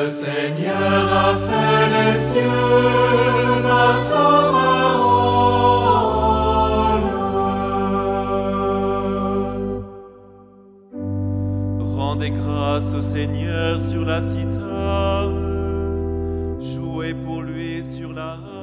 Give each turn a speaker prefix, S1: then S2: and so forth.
S1: Seigneur a fait les cieux par sa parole.
S2: Rendez grâce au Seigneur sur la cithare, jouez pour lui sur la harpe.